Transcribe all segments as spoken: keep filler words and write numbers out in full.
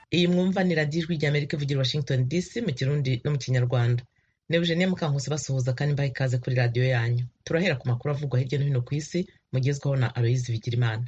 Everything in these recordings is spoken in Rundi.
Iyi mwumva ni radiyo ijwi ry'Amerika ivugira Washington D C mu Kirundi no mu Kinyarwanda. Ni Eugenie Mukankusi basuhuza kandi mbaha ikaze kuri radiyo yanyu. Turahera ku makuru avugwa hirya no hino ku isi mugezwaho na Aloyizi Bigirimana.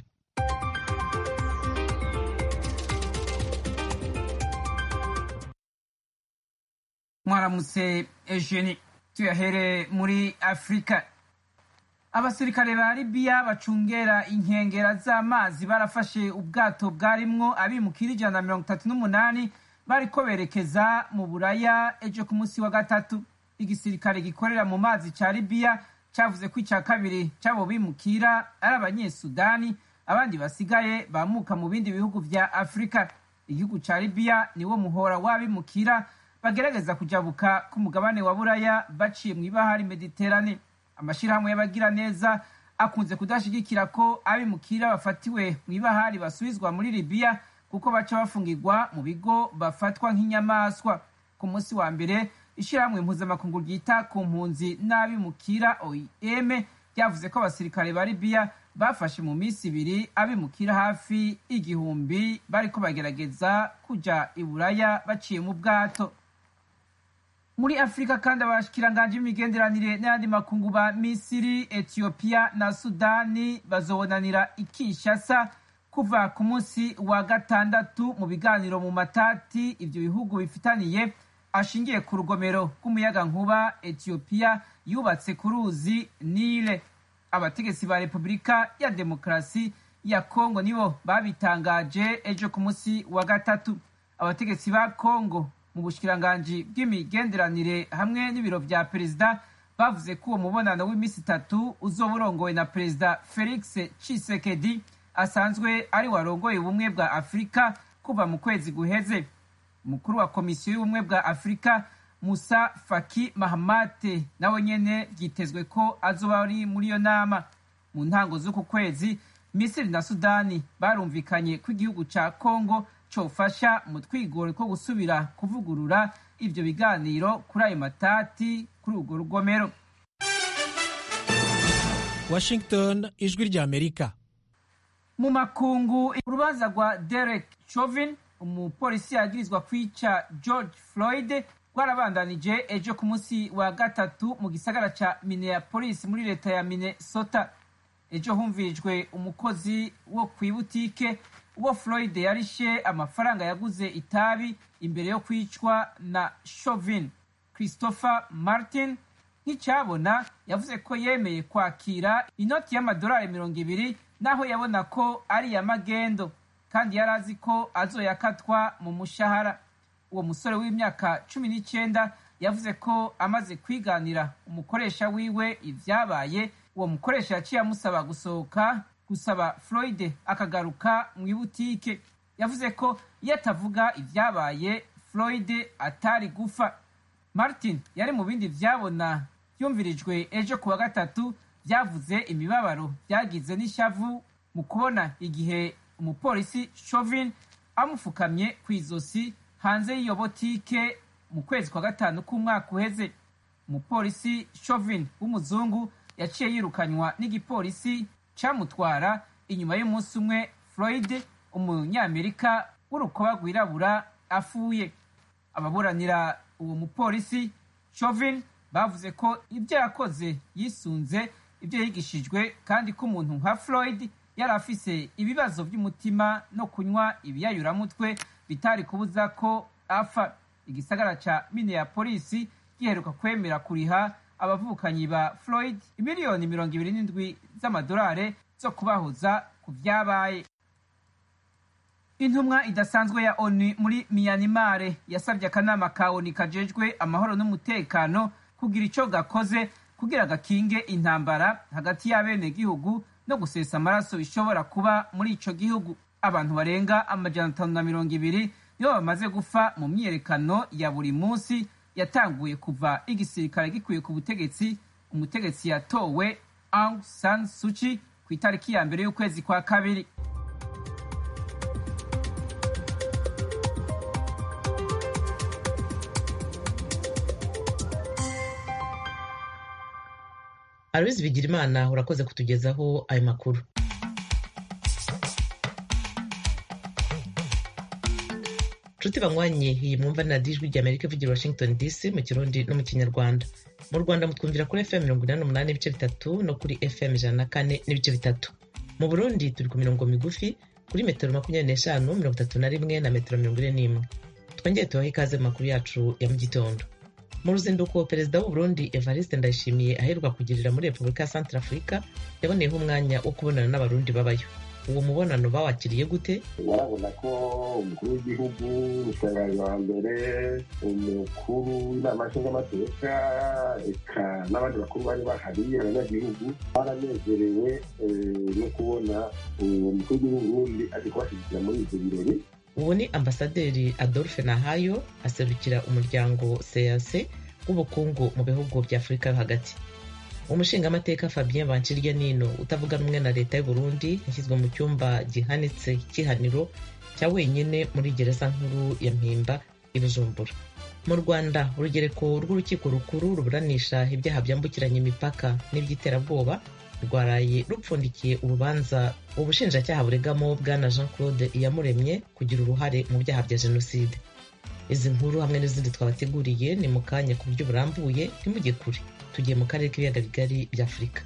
Mwaramutse Eugenie, tuyahere muri Afrika. Abasirikare ba Libya bacungera inkengera z'amazi barafashe ubwato bwarimwo abimukira ijana na mirongo itatu n'umunani bariko berekeza mu Buraya ejo ku munsi wa gatatu. Igisirikare gikorera mu mazi ca Libya cavuze ko ica kabiri c'abo bimukira ari abanyesudani, abandi basigaye bamuka mu bindi bihugu vya Afrika. Igihugu ca Libya niwo muhora w'abimukira bagerageza kujabuka ku mugabane wa Buraya baciye mw'ibahari Mediterane. Amashirahamwe y'abagira neza akunze kudashigikira ko abimukira bafatiwe mw'ibahari basubizwa muri Libya kuko baca bafungirwa mu bigo bafatwa nk'inyamaswa. Ku munsi wa mbere ishirahamwe mpuzamakungu ryita ku mpunzi n'abimukira O I M ryavuze ko abasirikare ba Libya bafashe mu minsi ibiri abimukira hafi igihumbi bariko bagerageza kuja i Buraya baciye mu bwato. Muri Afrika kandi abashikiranganje b'imigenderanire n'ayandi makungu ba Misiri, Ethiopia na Sudani bazobonanira i Kinshasa kuva ku munsi wa gatandatu mu biganiro mu matati ivyo bihugu bifitaniye ashingiye ku rugomero rw'umuyagankuba Ethiopia yubatse ku ruzi Nile. Abategetsi ba Repubulika ya Demokarasi ya Kongo nibo babitangaje ejo ku munsi wa gatatu. Abategetsi ba Kongo mu bushikiranganji bw'imigenderanire hamwe n'ibiro vya perezida bavuze ko uwo mubonano w'imisi itatu uzoba urongowe na perezida Felix Tshisekedi asanzwe ari warongoye ubumwe bwa Afrika kuva mu kwezi guheze. Umukuru wa komisiyo y'ubumwe bwa Afrika Musa Faki Mahamat nawe nyene vyitezwe ko azoba ari muri iyo nama. Mu ntango z'uku kwezi Misiri na Sudani barumvikanye ko igihugu ca Kongo cofasha mu twigoro ko gusubira kuvugurura ivyo biganiro kuri ayo matati kuri urwo rugomero. Washington, ijwi ry'Amerika. Mu makungu, urubanza rwa Derek Chauvin, umupolisi yagirizwa kwica George Floyd, rwarabandanije ejo ku munsi wa gatatu mu gisagara ca Minneapolis muri leta ya Minnesota. Ejo humvirijwe umukozi wo kw'ibutike uwo Floyd yarishe amafaranga yaguze itabi imbere yo kwicwa na Chauvin. Christopher Martin nk'icyabona yavuze ko yemeye kwakira inoti y'amadolari mirongo ibiri naho yabona ko ari ya magendo kandi yari azi ko azoyakatwa mu mushahara. Uwo musore w'imyaka cumi n'icenda yavuze ko amaze kwiganira umukoresha wiwe ivyabaye, uwo mukoresha yaciye amusaba gusohoka gusaba Floyd akagaruka mu ibutike. Yavuze ko iyo atavuga ivyabaye Floyd atari gufa. Martin yari mu bindi vyabona vyumvirijwe ejo kuwa gatatu vyavuze imibabaro vyagize n'ishavu mu kubona igihe umupolisi Chauvin amufukamye kw'izosi hanze y'iyo botike mu kwezi kwa gatanu k'umwaka uheze. Umupolisi Chauvin w'umuzungu yaciye yirukanywa n'igipolisi camutwara inyuma y'umunsi umwe Floyd umunyamerika w'urukoba rwirabura afuye. Ababuranira uwo mupolisi Chauvin bavuze ko ibyo yakoze yisunze ibyo yigishijwe kandi ko umuntu nka Floyd yari afise ibibazo by'umutima no kunywa ibiyayuramutwe bitari kubuza ko apfa. Igisagara ca Minneapolis giheruka kwemera kuriha abavukanyi ba Floyd imiliyoni mirongo ibiri n'indwi z'amadolari zo kubahoza ku vyabaye. Intumwa idasanzwe ya ONU muri Myanmar yasabye akanama ka ONU kajejwe amahoro n'umutekano kugira ico gakoze kugira gakinge intambara hagati y'abene gihugu no gusesa amaraso bishobora kuba muri ico gihugu. Abantu barenga amajana atanu na mirongo ibiri nibo bamaze gufa mu myiyerekano ya buri munsi yatanguye kuva igisirikare gikwiye ku butegetsi umutegetsi yatowe Aung San Suu Kyi ku itariki ya mbere y'ukwezi kwa kabiri. Aloyizi Bigirimana urakoze kutugezaho ayo makuru. nshuti banywanye, iyi mwumva na Ijwi ry'Amerika ivugira Washington D C mu Kirundi no mu Kinyarwanda. Mu Rwanda mutwumvira kuri F M mirongo inani n'umunani n'ibice bitatu no kuri F M ijana na kane n'ibice bitatu. Mu Burundi turi ku mirongo migufi kuri metero makumyabiri n'eshanu mirongo itatu na rimwe na metero mirongo ine n'imwe. Twongeye tubaha ikaze mu makuru yacu ya mu gitondo. Mu ruzinduko Perezida w'u Burundi Evariste Ndayishimiye aheruka kugirira muri Repubulika ya Centrafrica yaboneyeho umwanya wo kubonana n'abarundi babayo. Uwo mubonano bawakiriye gute? Barabona ko umukuru w'igihugu, umushikiranganji wa mbere, umukuru w'inama nshingamateka eka n'abandi bakuru bari bahari, abanyagihugu baranezerewe no kubona umukuru w'igihugu Burundi ari kubashyigikira muri ibyo birori. Ubu ni Ambasaderi Adolphe Nahayo aserukira umuryango C A C w'ubukungu mu bihugu bya Afurika yo hagati. Umushingamateka Fabien Banciryanino utavuga rumwe na leta y'u Burundi yashyizwe mu cyumba gihanitse cy'ihaniro cya wenyine muri gereza nkuru ya Mpimba i Bujumbura. Mu Rwanda urugereko rw'urukiko rukuru ruburanisha ibyaha byambukiranya imipaka n'iby'iterabwoba rwaraye rupfundikiye urubanza ubushinjacyaha buregamo bwana Jean Claude Iyamuremye kugira uruhare mu byaha bya jenoside. Izi nkuru hamwe n'izindi twabateguriye ni mu kanya ku buryo burambuye, ntimujye kure. Tugiye mu karere k'ibiyaga bigari bya Afurika.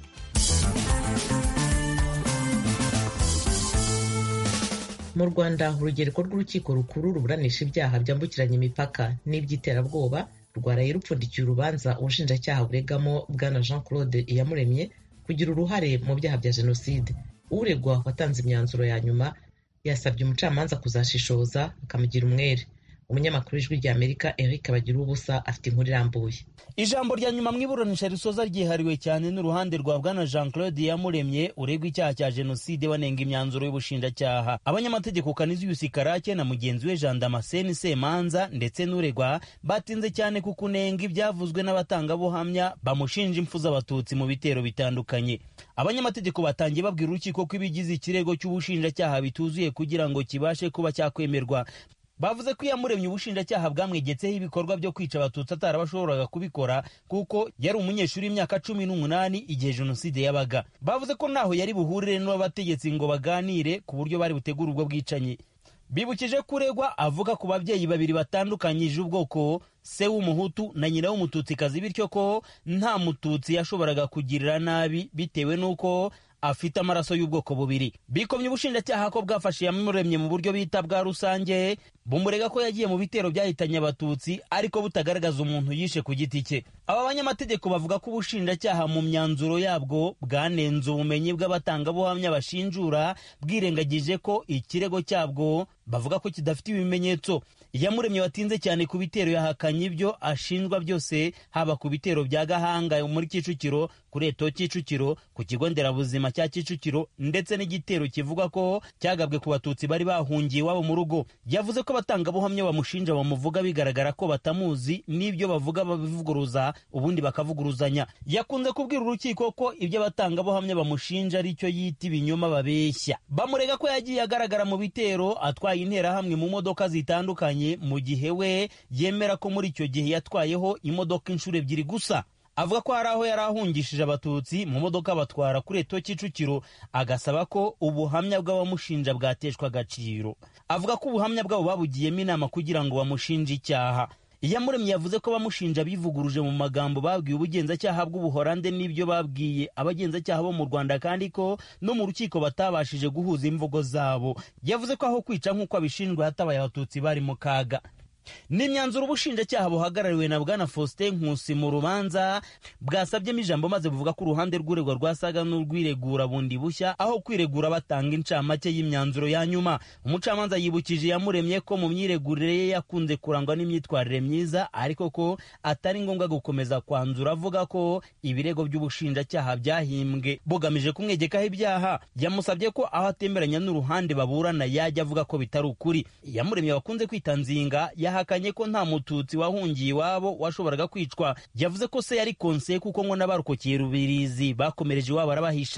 Mu Rwanda urugereko rw'urukiko rukuru ruburanisha ibyaha byambukiranya imipaka n'iby'iterabwoba rwaraye rupfundikiye urubanza ubushinjacyaha buregamo bwana Jean Claude Iyamuremye kugira uruhare mu byaha bya jenoside. Uregwa watanze imyanzuro ya nyuma yasabye umucamanza kuzashishoza akamugira umwere. Umunyamakuru w'Ijwi ry'Amerika Eric Bagiruwubusa afite inkuru irambuye. Ijambo rya nyuma mu iburanisha risoza ryihariwe cyane n'uruhande rwa bwana Jean Claude Iyamuremye uregwa icyaha cya jenoside wanenga imyanzuro y'ubushinjacyaha. Abanyamategeko Canisius Karake na mugenzi we Jean Damascene Semanza ndetse n'uregwa batinze cyane ku kunenga ibyavuzwe n'abatangabuhamya bamushinja impfu z'abatutsi mu bitero bitandukanye. Abanyamategeko batangiye babwira urukiko ko ibigize ikirego cy'ubushinjacyaha bituzuye kugira ngo kibashe kuba cyakwemerwa. Bavuze ko Iyamuremye ubushinjacyaha bwamwegetseho ibikorwa byo kwica abatutsi atarabashoboraga kubikora kuko yari umunyeshuri w'imyaka cumi n'umunani igihe jenoside yabaga. Bavuze ko naho yari buhurire n'abategetsi ngo baganire ku buryo bari butegura ubwo bwicanyi. Bibukije kuregwa avuga ku babyeyi babiri batandukanyije ubwoko, se w'umuhutu na nyina w'umututsikazi, bityo ko nta mututsi yashoboraga kugirira nabi bitewe n'uko afite amaraso y'ubwoko bubiri. Bikomye ubushinjacyaha ko bwafashe Iyamuremye mu buryo bita bwa rusange, bumurega ko yagiye mu bitero byahitanye abatutsi ariko butagaragaza umuntu yishe ku giti cye. Aba banyamategeko bavuga ko ubushinjacyaha mu myanzuro yabwo bwanenze ubumenyi bw'abatangabuhamya bashinjura, bwirengagije ko ikirego cyabwo bavuga ko kidafite ibimenyetso. Iyamuremye watinze cyane ku bitero yahakanye ibyo ashinjwa byose, haba ku bitero bya Gahanga muri Kicukiro, kuri Eto Kicukiro, ku kigo nderabuzima cya Kicukiro ndetse n'igitero kivuga ko cyagabwe ku batutsi bari bahungiye iwabo mu rugo. Yavuze ko abatangabuhamya bamushinja bamuvuga bigaragara ko batamuzi, n'ibyo bavuga babivuguruza ubundi bakavuguruzanya. Yakunze kubwira urukiko ko ibyo abatangabuhamya bamushinja ari cyo yita ibinyoma babeshya. Bamurega ko yagiye agaragara mu bitero atwaye interahamwe mu modoka zitandukanye, mu gihe we yemera ko muri icyo gihe yatwayeho imodoka inshuro ebyiri gusa. Avuga ko hari aho yari ahungishije abatutsi mu modoka batwara kuri Eto Kicukiro, agasaba ko ubuhamya bw'abamushinja bwateshwa agaciro. Avuga ko ubuhamya bwabo babugiyemo inama kugira ngo bamushinje icyaha. Iyamuremye yavuze ko bamushinja bivuguruje mu magambo babwiye ubugenzacyaha bw'Ubuholande n'ibyo babwiye abagenzacyaha bo mu Rwanda, kandi ko no mu rukiko batabashije guhuza imvugo zabo. Yavuze ko aho kwica nk'uko abishinjwa hatabaye abatutsi bari mu kaga. N'imyanzuro ubushinjacyaha buhagarariwe na bwana Faustin Nkusi mu rubanza bwasabyemo ijambo maze buvuga ko uruhande rw'uregwa rwasaga n'urwiregura bundi bushya aho kwiregura batanga incamake y'imyanzuro ya nyuma. Umucamanza yibukije Iyamuremye ko mu myiregurire ye yakunze kurangwa n'imyitwarire myiza, ariko ko atari ngombwa gukomeza kwanzura, avuga ko ibirego by'ubushinjacyaha byahimbwe bugamije kumwegekaho ibyaha. Yamusabye ko aho atemeranya n'uruhande baburana yajya avuga ko bitari ukuri. Iyamuremye wakunze kwitanzinga yahakanye ko nta mututsi wahungiye iwabo washoboraga kwicwa. Yavuze ko se yari konse kuko ngo n'abarokokeye Rubirizi bakomereje iwabo arabahisha.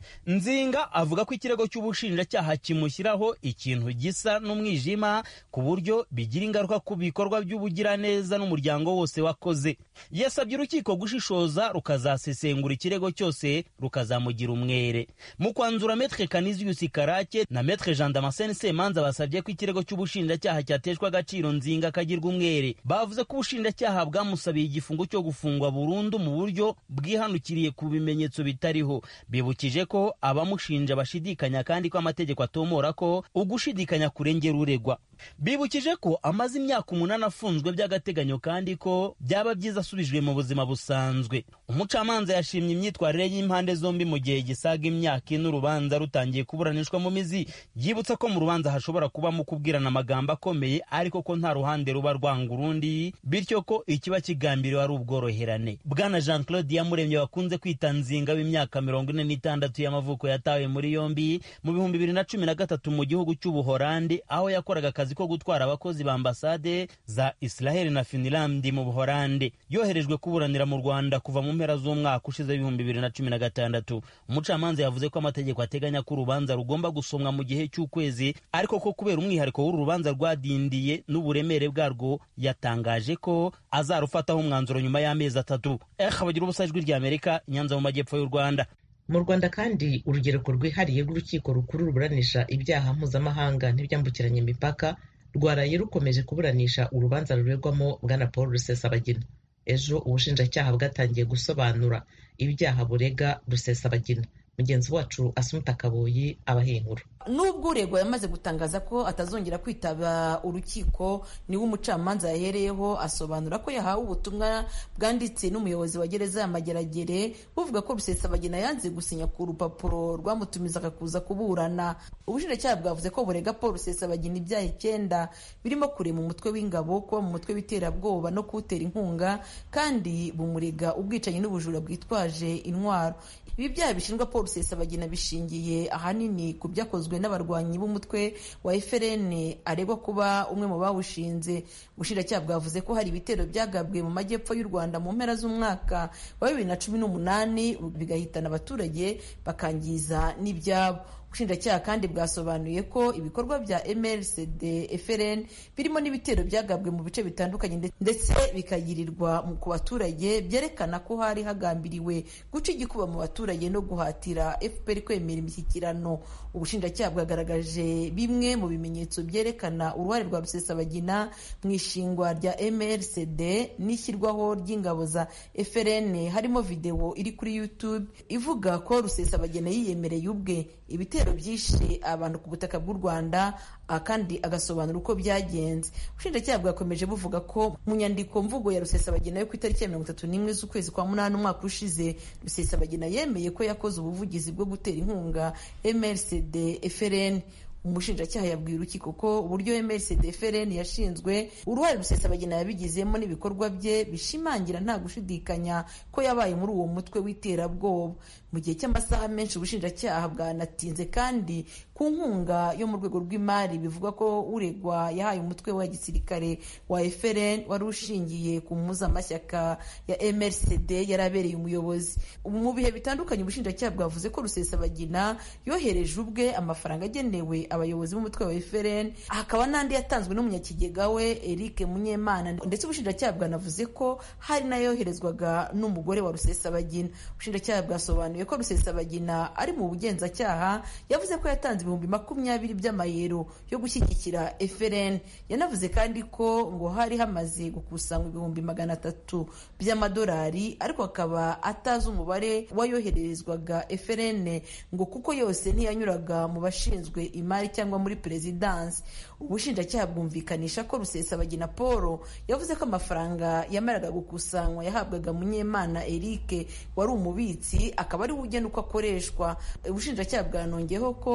Nzinga avuga ko ikirego cy'ubushinjacyaha kimushyiraho ikintu gisa n'umwijima ku buryo bigira ingaruka ku bikorwa by'ubugiraneza n'umuryango wose wakoze. Yasabye urukiko gushishoza rukazasesengura ikirego cyose rukazamugira umwere. Mu kwanzura Maître Canisius Karake na Maître Jean Damascene Semanza basabye ko ikirego cy'ubushinjacyaha cyateshwa agaciro Nzinga kagirwa umwere. Bavuze ko ubushinjacyaha bwamusabiye igifungo cyo gufungwa burundu mu buryo bwihanukiriye ku bimenyetso bitariho. Bibukije ko abamushinja bashidikanya kandi ko amategeko atomora ko ugushidikanya kurengera uregwa. Bibukije ko amaze imyaka umunani afunzwe by'agateganyo kandi ko byaba byiza asubijwe mu buzima busanzwe. Umucamanza yashimye imyitwarire y'impande zombi mu gihe gisaga imyaka ine urubanza rutangiye kuburanishwa mu mizi. Yibutsa ko mu rubanza hashobora kubamo kubwirana amagambo akomeye ariko ko nta ruhande ruba rwanga urundi, bityo ko ikiba kigambiriwe ari ubworoherane. Bwana Jean Claude Iyamuremye wakunze kwita Nzinga w'imyaka mirongo ine n'itandatu y'amavuko yatawe muri yombi mu bihumbi bibiri na cumi na gatatu mu gihugu cy'Ubuholandi aho yakoraga akazi ko gutwara abakozi ba ambasade za Israel na Finland mu Buholandi. Yoherejwe kuburanira mu Rwanda kuva mu mpera z'umwaka ushize ibihumbi bibiri na cumi na gatandatu. Umucamanza yavuze ko amategeko ateganya ko urubanza rugomba gusomwa mu gihe cy'ukwezi, ariko ko kubera umwihariko w'uru rubanza rwadindiye n'uburemere bwarwo yatangaje ko azarufataho umwanzuro nyuma y'amezi atatu. Eh bagira ubusa ijwi ry'Amerika, Nyanza mu majyepfo y'u Rwanda. Mu Rwanda kandi urugereko rwihariye rw'urukiko rukuru ruburanisha ibyaha mpuzamahanga n'ibyambukiranya imipaka rwaraye rukomeje kuburanisha urubanza ruregwamo Bwana Paul Rusesabagina. Ejo ubushinjacyaha bwatangiye gusobanura ibyaha burega Rusesabagina. Mugenzi wacu Asumta Kaboyi abahinkuru. Nubwo uregwa yamaze gutangaza ko atazongera kwitaba urukiko, niwe umucamanza yahereyeho asobanura ko yahawe ubutumwa bwanditse n'umuyobozi wa gereza ya Mageragere buvuga ko Rusesabagina yanze gusinya ku rupapuro rwamutumizaga kuza kuburana. Ubushinjacyaha bwavuze ko burega Paul Rusesabagina ibyaha icyenda birimo kurema umutwe w'ingabo, kuba mu mutwe w'iterabwoba no kuwutera inkunga, kandi bumurega ubwicanyi n'ubujura bwitwaje intwaro. Ibi byaha bishinjwa Paul Rusesabagina bishingiye ahanini ku byakozwe n'abarwanyi b'umutwe wa F R N aregwa kuba umwe mu bawushinze. Ubushinjacyaha bwavuze ko hari ibitero byagabwe mu majyepfo y'u Rwanda mu mpera z'umwaka wa bibiri na cumi n'umunani bigahitana abaturage bakangiza n'ibyabo. Ubushinjacyaha kandi bwasobanuye ko ibikorwa bya M R C D F R N birimo n'ibitero byagabwe mu bice bitandukanye ndetse bikagirirwa ku baturage byerekana ko hari hagambiriwe guca igikuba mu baturage no guhatira F P R kwemera imishyikirano. Ubushinjacyaha bwagaragaje bimwe mu bimenyetso byerekana uruhare rwa Rusesabagina mu ishingwa rya M R C D n'ishyirwaho ry'ingabo za F R N, harimo video iri kuri YouTube ivuga ko Rusesabagina yiyemereye ubwe ibitero byishe abantu ku butaka bw'u Rwanda, kandi agasobanura uko byagenze. Ubushinjacyaha bwakomeje buvuga ko mu nyandiko mvugo ya Rusesabagina yo ku itariki ya mirongo itatu n'imwe z'ukwezi kwa munani umwaka ushize, Rusesabagina yemeye ko yakoze ubuvugizi bwo gutera inkunga M R C D F R N. Umushinjacyaha yabwiye urukiko ko uburyo M R C D F R N yashinzwe, uruhare Rusesabagina yabigizemo n'ibikorwa bye bishimangira nta gushidikanya ko yabaye muri uwo mutwe w'iterabwoba. Mu gihe cy'amasaha menshi ubushinjacyaha bwanatinze kandi ku nkunga yo mu rwego rw'imari bivuga ko uregwa yahaye umutwe wa gisirikare wa F R N wari ushingiye ku mpuzamashyaka ya M R C D yarabereye umuyobozi. Mu bihe bitandukanye ubushinjacyaha bwavuze ko Rusesabagina yohereje ubwe amafaranga agenewe abayobozi b'umutwe wa F R N, hakaba n'andi yatanzwe n'umunyakigega we Eric Munyemana, ndetse ubushinjacyaha bwanavuze ko hari nayoherezwaga n'umugore wa Rusesabagina. Ubushinjacyaha bwasobanuye ko Rusesabagina ari mu bugenzacyaha yavuze ko yatanze ibihumbi makumyabiri by'amayero yo gushyigikira F R N. Yanavuze kandi ko ngo hari hamaze gukusanywa ibihumbi magana atatu by'amadolari, ariko akaba atazi umubare wayohererezwaga F R N ngo kuko yose ntiyanyuraga mu bashinzwe imari cyangwa muri perezidansi. Ubushinjacyaha bwumvikanisha ko Rusesabagina Paul yavuze ko amafaranga yamaraga gukusanywa yahabwaga Munyemana Eric wari umubitsi, akaba ari ugena uko akoreshwa. Ubushinjacyaha bwanongeyeho ko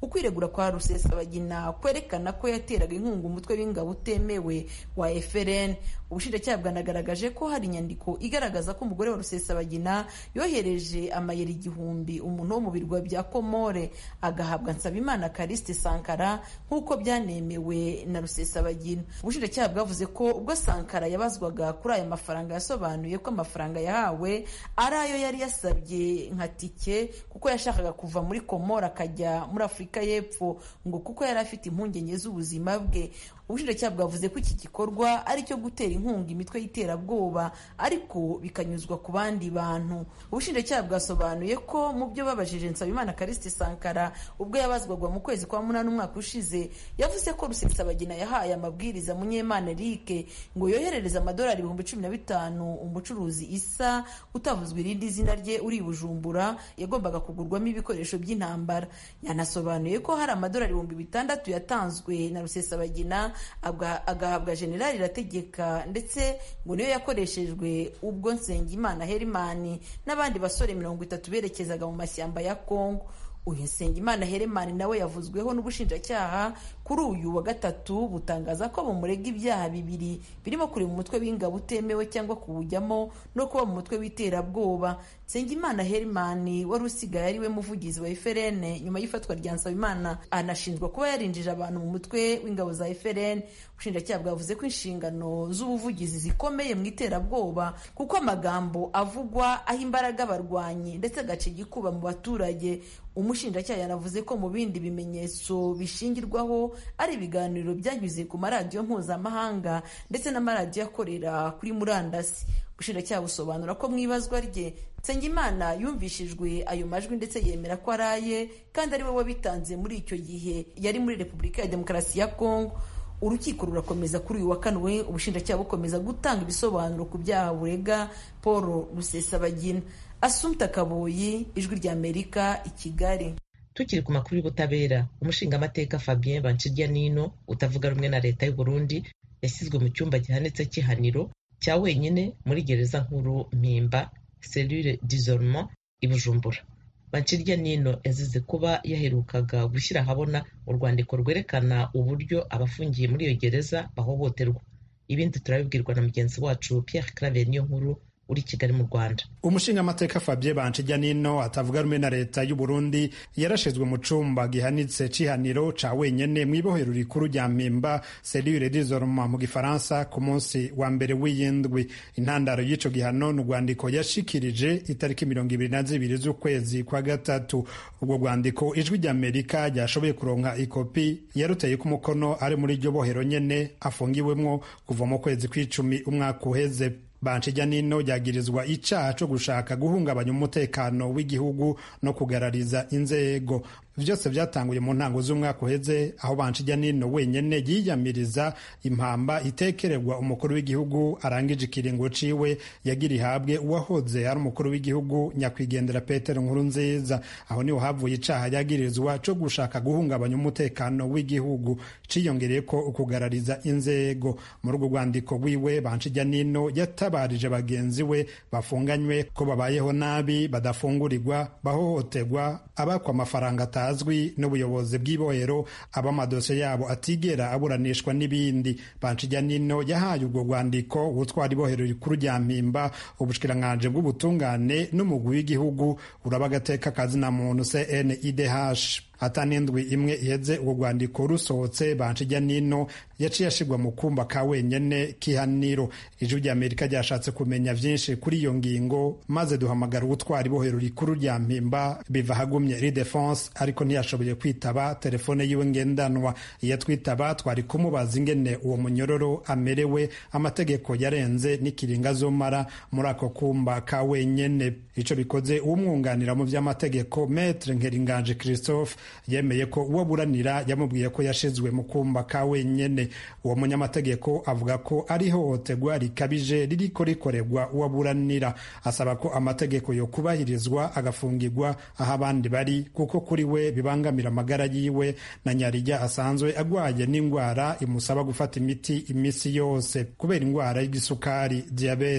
ukwiregura kwa Rusesabagina kwerekana ko yateraga inkunga umutwe w'ingabo utemewe wa F R N. Ubushinjacyaha bwanagaragaje ko hari inyandiko igaragaza ko umugore wa Rusesabagina yohereje amayeri igihumbi umuntu wo mu birwa bya Komore agahabwa Nsabimana Callixte Sankara nk'uko byanemewe na Rusesabagina. Ubushinjacyaha bwavuze ko ubwo Sankara yabazwaga kuri aya mafaranga yasobanuye ko amafaranga yahawe ari ayo yari yasabye nka tike kuko yashakaga kuva muri Komora akajya muri Afurika y'Epfo ngo kuko yari afite impungenge z'ubuzima bwe. Ubushinjacyaha bwavuze ko iki gikorwa ari cyo gutera inkunga imitwe y'iterabwoba ariko bikanyuzwa ku bandi bantu. Ubushinjacyaha bwasobanuye ko mu byo babajije Nsabimana Callixte Sankara ubwo yabazwaga mu kwezi kwa munani umwaka ushize, yavuze ko Rusesabagina yahaye amabwiriza Munyemana Eric ngo yoherereza amadolari ibihumbi cumi na bitanu umucuruzi Isa utavuzwe irindi zina rye uri Bujumbura yagombaga kugurwamo ibikoresho by'intambara. Yanasobanuye ko hari amadolari ibihumbi bitandatu yatanzwe na Rusesabagina agahabwa Generali Irategeka ndetse ngo niyo yakoreshejwe ubwo Nsengimana Herimani n'abandi basore mirongo itatu berekezaga mu mashyamba ya Kongo. Uyu Nsengimana Herimani nawe yavuzweho n'ubushinjacyaha kuri uyu wa gatatu butangaza ko bumurega ibyaha bibiri birimo kurema umutwe w'ingabo utemewe cyangwa kuwujyamo no kuba mu mutwe w'iterabwoba. Nsengimana Herimani wari usigaye ari we muvugizi wa F R N nyuma y'ifatwa rya Nsabimana anashinjwa kuba yarinjije abantu mu mutwe w'ingabo za F R N. Ubushinjacyaha bwavuze ko inshingano z'ubuvugizi zikomeye mu iterabwoba kuko amagambo avugwa aho imbaraga abarwanyi ndetse agaca igikuba mu baturage. Umushinjacyaha yanavuze ko mu bindi bimenyetso bishingirwaho ari ibiganiro byanyuze ku maradiyo mpuzamahanga ndetse n'amaradiyo akorera kuri murandasi. Ubushinjacyaha busobanura ko mu ibazwa rye Nsengimana yumvishijwe ayo majwi ndetse yemera ko araye kandi ari we wabitanze muri icyo gihe yari muri Repubulika ya Demokarasi ya Kongo. Urukiko rurakomeza kuri uyu wa kane ubushinjacyaha bukomeza gutanga ibisobanuro ku byaha burega Paul Rusesabagina. Assumpta Kaboyi, Ijwi rya Amerika, i Kigali. Tukiri ku makuru y'ubutabera, umushingamateka Fabien Bancijanino utavuga rumwe na leta y'u Burundi yashyizwe mu cyumba gihanitse cy'ihaniro cya wenyine muri gereza nkuru Mpimba cellule d'isolement i Bujumbura. Bancijanino yazize kuba yaherukaga gushyira ahabona urwandiko rwerekana uburyo abafungiye muri iyo gereza bahohoterwa. Ibindi turabibwirwa na mugenzi wacu Pierre Claver niyo nkuru uri Kigali mu Rwanda. Umushingamateka Fabien Bancijanino atavuga rumwe na leta y'u Burundi yarashizwe mu cumba gihanitse cihaniro ca wenyene mw'ibohero rikuru rya Mpimba cellule d'isolement mu gifaransa ku munsi wa mbere w'iyindwi. Intandaro y'ico gihano n'urwandiko yashikirije itariki mirongo ibiri na zibiri z'ukwezi kwa gatatu. Ubwo rwandiko Ijwi rya Amerika ryashoboye kuronka ikopi yaruteye ku mukono ari muri iryo bohero nyene afungiwemwo kuva mu kwezi kw'icumi umwaka uheze. Bancijanino yagirizwa icaha co gushaka guhungabanya umutekano w'igihugu no kugarariza inzego. Vyose vyatanguye mu ntango z'umwaka uheze aho Bancijanino wenyene yiyamiriza impamba itekererwa umukuru w'igihugu arangije ikiringo ciwe yagira ihabwe uwahoze ari umukuru w'igihugu nyakwigendera Petero Nkurunziza. Aho niho havuye icaha yagirizwa co gushaka guhungabanya umutekano w'igihugu, ciyongereye ko ukugarariza inzego. Muri urwo rwandiko rwiwe Bancijanino yatabarije bagenzi we bafunganywe ko babayeho nabi, badafungurirwa, bahohoterwa, abakwa amafaranga atazwi n'ubuyobozi bw'ibohero, abamadosiye yabo atigera aburanishwa n'ibindi. Bancijanino yahaye urwo rwandiko ubutwara ibohero rikuru rya Mpimba, ubushikiranganji bw'ubutungane n'umugwi w'igihugu uraba agateka kazina muntu C N I D H. Atanindwi imwe iheze urwo rwandiko rusohotse, Bancijanino yaciye ashigwa mu kumba ka wenyene kihaniro. Ijwi rya Amerika ryashatse kumenya vyinshi kuri iyo ngingo, maze duhamagara ubutwara ibohero rikuru rya Mpimba biva hagumye Ri Defense, ariko ntiyashoboye kwitaba telefone yiwe ngendanwa. Iyo twitaba twari kumubaza ingene uwo munyororo amerewe, amategeko yarenze n'ikiringa azomara muri ako kumba ka wenyene. Ico bikoze umwunganira mu vy'amategeko Maître Nkeringanje Christophe yemeye ko uwo buranira yamubwiye ko yashizwe mu kumba ka wenyene. Uwo munyamategeko avuga ko ari hohoterwa rikabije ririko rikorerwa uwo buranira, asaba ko amategeko yo kubahirizwa agafungirwa aho abandi bari, kuko kuri we bibangamira amagara yiwe na nyarirya asanzwe agwaye n'ingwara imusaba gufata imiti imisi yose kubera ingwara y'igisukari diabete.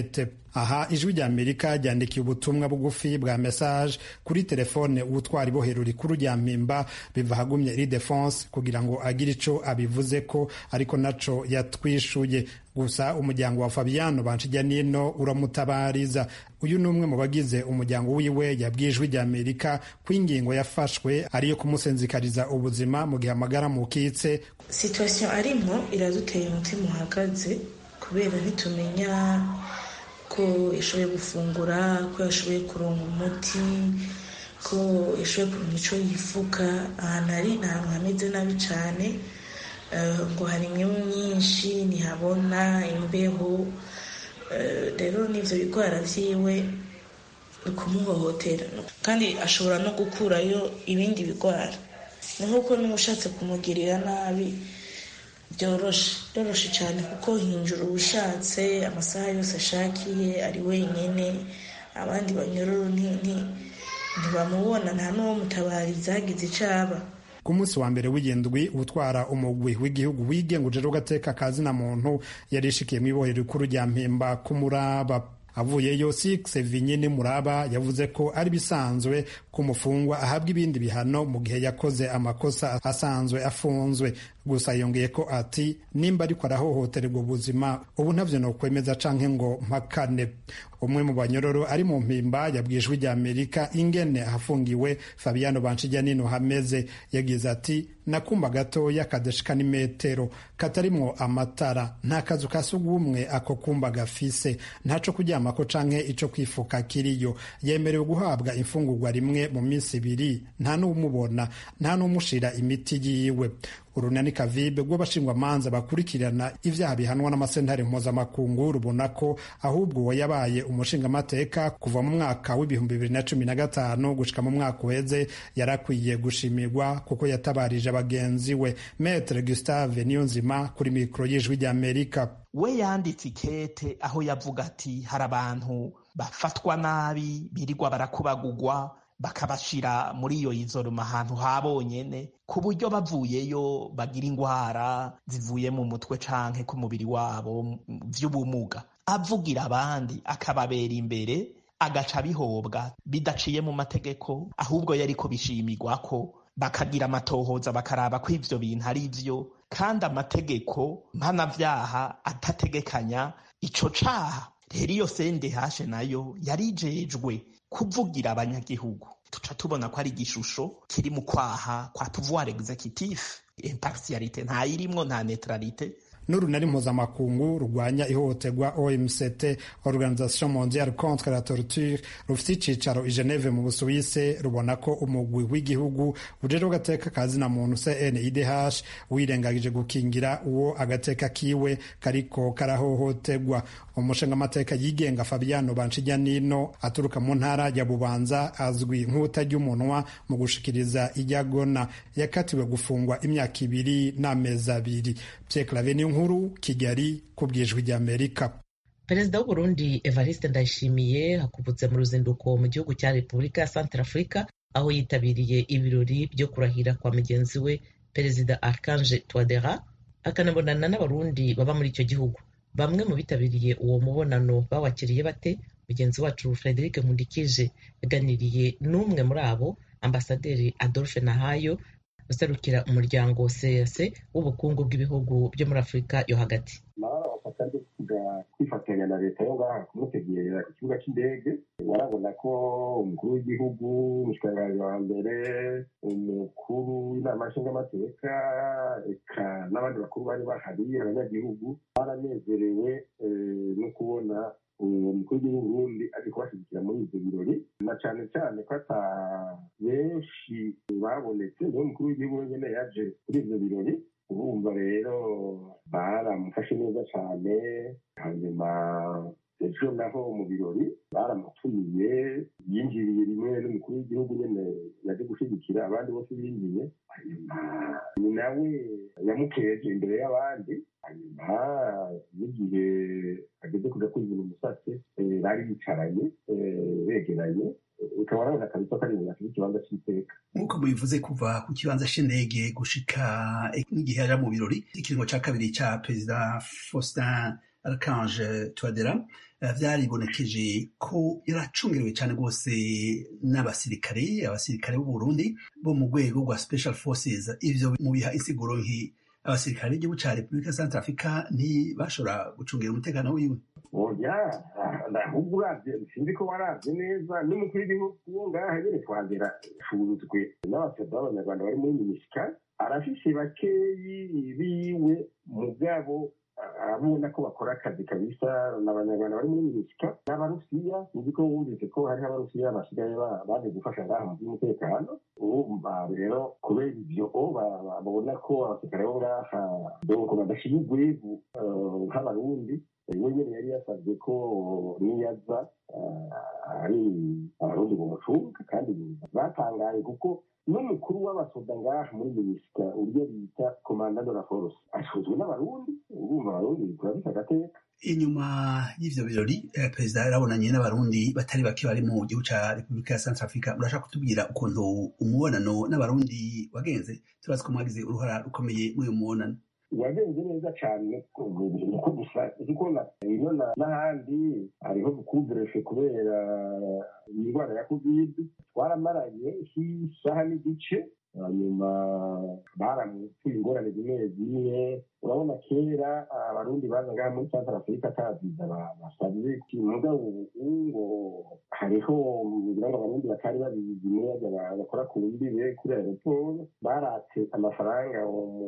aha ijwi rya amerika ryandikiye ubutumwa bugufi bwa message kuri telefone ubutwara ibohero rikuru rya Mpimba biva hagumye iri defense kugira ngo agire ico abivuze ko ariko naco yatwishuye. Gusa umuryango wa Fabiano Banshijyanino uramutabariza. Uyu numwe mu bagize umuryango wiwe yabwiye ijwi rya Amerika ko ingingo yafashwe ariyo kumusenzikariza ubuzima mu gihe amagara mukitse. Situation arimo iraduteye umutima uhagaze kubera ntitumenya ko yashoboye gufungura, ko yashoboye kuronka umuti, ko yashoboye kuronka ico yifuka. Ahantu ari ntahantu hameze nabi cane, ngo hari imyemu myinshi ntihabona imbeho. Rero n'ivyo bigwara vyiwe kumuhohotera kandi ashobora no gukurayo ibindi bigwara. Ni nk'uko n'ushatse kumugirira nabi byoroshe byoroshe cyane kuko hinjura ubushatse amasaha yose ashakiye ari wenyine, abandi banyororo ntibamubona, nta n'uwo mutabariza hagize icaba. Ku munsi wa mbere w'indwi utwara umugwi w'igihugu wigenga ujejwe agateka kazina muntu yarishikiye mu ibohero rikuru rya Mpimba ku Muraba. Avuyeyo Six Vinyine Muraba yavuze ko ari bisanzwe ko umufungwa ahabwa ibindi bihano mu gihe yakoze amakosa asanzwe afunzwe. Gusa yongeye ko ati nimba ariko arahohoterwa ubuzima ubu ntavyo no kwemeza canke ngo mpakane. Umwe mu banyororo ari mu Mpimba yabwiye ijwi rya Amerika ingene ahafungiwe Fabiano Banshijyanino hameze. Yagize ati nakumba gatoya kadashika ni metero katarimwo amatara, nta kazu kasugumwe ako kumba gafise, ntaco kuryamako canke ico kwifuka kiriyo. Yemerewe guhabwa imfungurwa rimwe mu minsi ibiri, nta n'umubona, nta n'umushira imiti yiwe. Urunani Kavibe rw'abashingwamanza bakurikirana ivyaha bihanwa n'amasentare mpuzamakungu rubona ko ahubwo uwo yabaye umushingamateka kuva mu mwaka w'ibihumbi bibiri na cumi na gatanu gushika mu mwaka uheze yarakwiye gushimirwa kuko yatabarije abagenzi we. Maître Gustave Niyonzima kuri mikoro y'ijwi rya Amerika. We yanditse ikete aho yavuga ati hari abantu bafatwa nabi birirwa barakubagugwa bakabashira muri iyo izoroma ahantu habonyene ku buryo bavuyeyo bagira ingwara zivuye mu mutwe canke ku mubiri wabo vy'ubumuga. Avugira abandi akababera imbere agaca bihobwa bidaciye mu mategeko, ahubwo yariko bishimirwako bakagira amatohoza bakaraba ko ivyo bintu ari vyo, kandi amategeko mpanavyaha atategekanya ico caha. Rero iyo sendehashe nayo yarijejwe kuvugira abanyagihugu. Tuca tubona ko ari igishusho kiri mu kwaha kwa pouvoir executif. Impartialité nta irimwo, nta neutralité. N'urunani mpuzamakungu rurwanya ihohoterwa O M C T, Organisation Mondiale contre la Torture, rufite icicaro i Geneve mu Busuwise, rubona ko umugwi w'igihugu ujejwe agateka kazina muntu C N I D H wirengagije gukingira uwo agateka kiwe kariko karahohoterwa. Umushingamateka yigenga Fabiano Banshijyanino aturuka mu ntara ya Bubanza azwi nk'utarya umunwa mu gushikiriza ijyagona. Yakatiwe gufungwa imyaka ibiri n'amezi abiri. Pierre Claver Nkuru, Kigali, kubwijwi rya Amerika. Perezida w'u Burundi Evariste Ndayishimiye hakubutse mu ruzinduko mu gihugu cya Repubulika ya Centrafrica aho yitabiriye ibirori byo kurahira kwa mugenzi we Perezida Archange Touadera, akanabonana n'abarundi baba muri icyo gihugu. Bamwe mu bitabiriye uwo mubonano bawakiriye bate? Mugenzi wacu Frederic Nkundikije yaganiriye n'umwe muri abo, Ambasaderi Adolphe Nahayo userukira umuryango C E C w'ubukungu bw'ibihugu byo muri Afurika yo hagati. Kwifatanya na leta yo ngaha kumutegera ku kibuga cy'indege, warabona ko umukuru w'igihugu, umushikiranganji wa mbere, umukuru w'inama nshingamateka eka n'abandi bakuru bari bahari, abanyagihugu baranezerewe no kubona umukuru w'igihugu Burundi ari kubashyigikira muri ibyo birori, na cyane cyane ko ata benshi babonetse, niyo umukuru w'igihugu nyine yaje kuri ibyo birori. Urumva rero baramufashe neza cyane. Hanyuma ejo naho mu birori baramutumiye, yinjiriye rimwe n'umukuru w'igihugu nyine yaje gushyigikira, abandi bose binjiye. Hanyuma ni nawe yamukeje imbere y'abandi. Hanyuma n'igihe ageze kuja kwizana umusatsi bari bicaranye begeranye, ukaba urabona kabisa ko ari ibintu afite ikibanza cy'iteka. Nk'uko mubivuze, kuva ku kibanza c'indege gushika n'igihe aja mu birori, ikiringo ca kabiri ca Perezida Faustin Archange Touadera vyaribonekeje ko yaracungerewe cyane rwose n'abasirikare abasirikare b'u Burundi bo mu rwego rwa Special Forces. Ivyo mu biha insiguro nki abasirikare b'igihugu ca Repubulika Central Africa ntibashobora gucungira umutekano wiwe. oya ahubwo uravye sinzi ko waravye neza n'umukuru w'igihugu ngaha nyene Touadera ashuzwe n'abasoda b'abanyarwanda bari muri minisika arafise bakeyi biwe mugabo abona ko bakora akazi kabisa n'abanyarwanda bari muri minisika n'abarusiya sinzi ko wumvise ko hariho abarusiya basigaye baje gufasha ngaha mu by'umutekano urumva rero kubera ivyo babona ko abasirikare bo ngaha donc badashira urwego nk'abarundi we nyene yari yasavye ko niyaza ari abarundi bomucunga kandi batangaye kuko n'umukuru w'abasoda ngaha muri minisika uryo bita komanda de la force ashuzwe n'abarundi urumva abarundi turabita agateka. Inyuma y'ivyo birori eh, perezida yarabonanye n'abarundi batari bake bari mu gihugu ca Repubulika ya Central Africa. Urashaka kutubwira ukuntu umubonano n'abarundi wagenze? Turazi ko mwagize uruhara rukomeye muri uyu mubonano. wagenze neza cyane uko gusa kuko ino n'ahandi hariho gukubureshe kubera indwara ya covid twaramaranye isaha n'igice hanyuma baramutse ingorane zimwe zimwe urabona kera abarundi baza ngaha muri Central Africa ataziza basabye mugabo ngo hariho ngira ngo abarundi batari babizi neza bakora ku mbibe kuri aeroport baratse amafaranga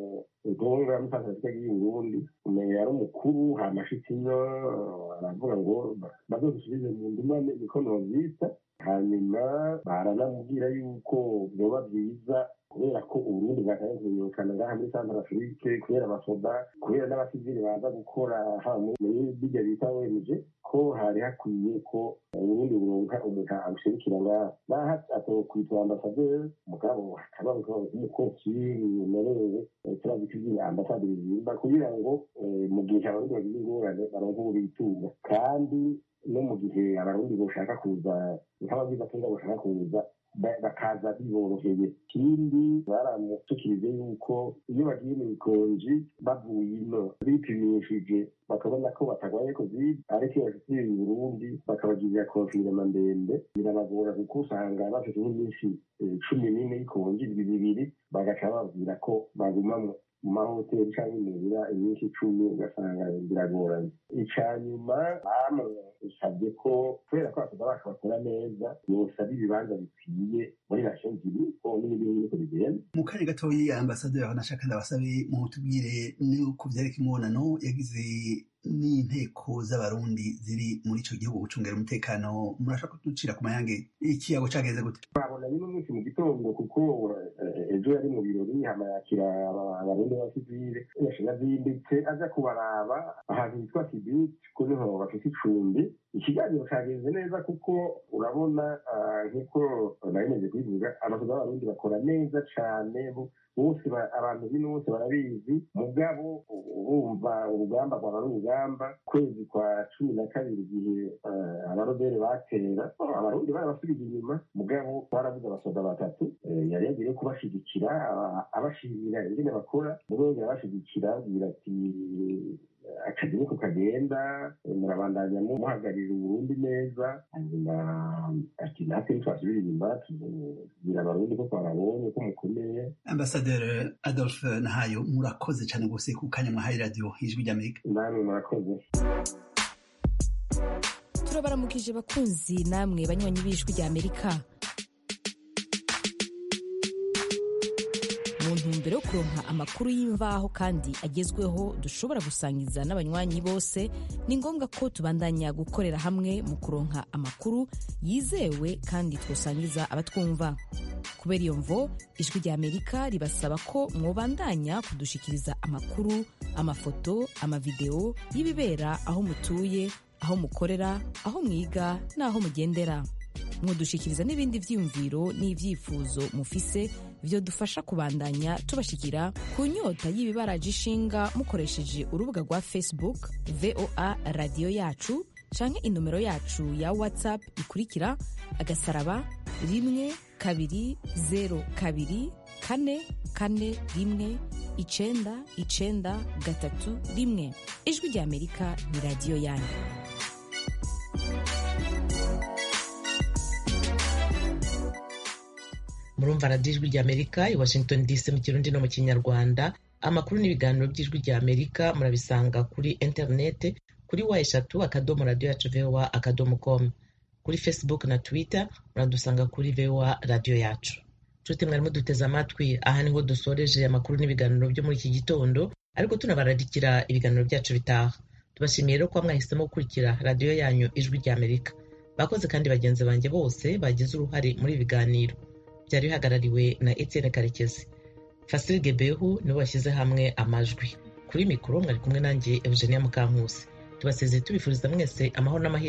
udonga muri Central Africa y'Uburundi umenye yari umukuru hamashitino aravuga ngo bazosubize mu nduma ikonomista hanyuma baranamubwira yuko byoba byiza kubera ko uburundi bwakaye kumenyekana ngaha muri Central Africa kubera abasoda kubera n'abasivili baza gukora muri bijya bita O N G ko hari hakwiye ko uburundi buronka umuntu abuserukira ngaha naho atokwitwa ambasaderi mugabo hakaba umukozi umerewe turazi kugira ambasaderi zimba kugira ngo mu gihe abarundi bagize ingorane baronke ubu bitunga kandi no mu gihe abarundi boshaka kuza nk'abagize atunga boshaka kuza bakaza biboroheye ikindi baramutukirije yuko iyo bagiye mu bikonji bavuye ino bipimishije bakabona ko batagwaye covid ariko iyo bashitse mu Burundi bakabagirira konfinema ndende birabagora kuko usanga bafite nk'iminsi cumi n'ine y'ikonji bibiri bagaca babwira ko baguma mu mahoteli cyangwa imibira iminsi icumi ugasanga biragoranye. Icanyuma bamusabye ko kubera ko abasoda bacu bakora neza yosaba ibibanza bikwiye muri Nations Unies ko n'ibindi biriko bigenda. Mu kanya gatoyi ambasaderi nashaka ndabasabe mutubwire nuko vyareka imibonano yagize n'inteko z'abarundi ziri muri ico gihugu gucungera umutekano murashaka kuducira ku mayange ikiyago cageze gute? Babona nyine umunsi mu gitondo kuko ejo yari mu birori hamayakira abarundi b'abasivile yashina zimbitse aza kubaraba ahantu hitwa Kibiti ko niho bafite icumbi. Ikiganiro cageze neza kuko urabona nk'uko narimeze kubivuga abasoda b'abarundi bakora neza cane bose abantu bino bose barabizi mugabo urumva urugamba rwaba ari urugamba kwezi kwa cumi na kabiri igihe abarobere batera abarundi barabasubiza inyuma mugabo barabuze abasoda batatu yari yagiye kubashigikira abashimira ingene bakora mugabo abashigikira agira ati akazi niko kagenda murabandanya muhagarira Uburundi neza hanyuma ati natwe twasubira inyuma tubwira abarundi ko twarabonye ko mukomeye. Ambasaderi Adolphe Nahayo murakoze cyane gose ku kanya mwahaye radio Ijwi ry'Amerika. Namwe murakoze. Turabaramukije bakunzi namwe banywanyi b'Ijwi ry'Amerika. Mu ntumbero yo kuronka amakuru y'imvaho kandi agezweho dushobora gusangiza n'abanywanyi bose ni ngombwa ko tubandanya gukorera hamwe mu kuronka amakuru yizewe kandi twosangiza abatwumva. Kubera iyo mvo Ijwi ry'Amerika ribasaba ko mwobandanya kudushikiriza amakuru, amafoto, amavideo y'ibibera aho mutuye, aho mukorera, aho mwiga n'aho mugendera. Mwodushikiriza n'ibindi vyiyumviro n'ivyifuzo mufise vyo dufasha kubandanya tubashikira ku nyota y'ibibaraje ishinga mukoresheje urubuga rwa Facebook V O A radio yacu canke inomero yacu ya WhatsApp ikurikira agasaraba rimwe kabiri zero kabiri kane kane rimwe icenda icenda gatatu rimwe. Ijwi rya Amerika ni radiyo yanyu. murumva radiyo ijwi rya Amerika i Washington D C mu kirundi no mu kinyarwanda. Amakuru n'ibiganiro by'ijwi rya Amerika murabisanga kuri interinete kuri wa eshatu akadomo radiyo yacu voa akadomo com, kuri Facebook na Twitter muradusanga kuri voa radiyo yacu. Nshuti mwarimo duteze amatwi, aha niho dusoreje amakuru n'ibiganiro byo muri iki gitondo, ariko tunabararikira ibiganiro byacu bitaha. Tubashimiye rero ko mwahisemo gukurikira radiyo yanyu ijwi rya Amerika. Bakoze kandi bagenzi banjye bose bagize uruhare muri ibi biganiro. Byari bihagarariwe na Etienne Karekezi. Fasil Gebehu niwe washyize hamwe amajwi. Kuri mikoro mwari kumwe nanjye Eugenia Mukankusi. Tubasezeye tubifuriza mwese amahoro n'amahirwe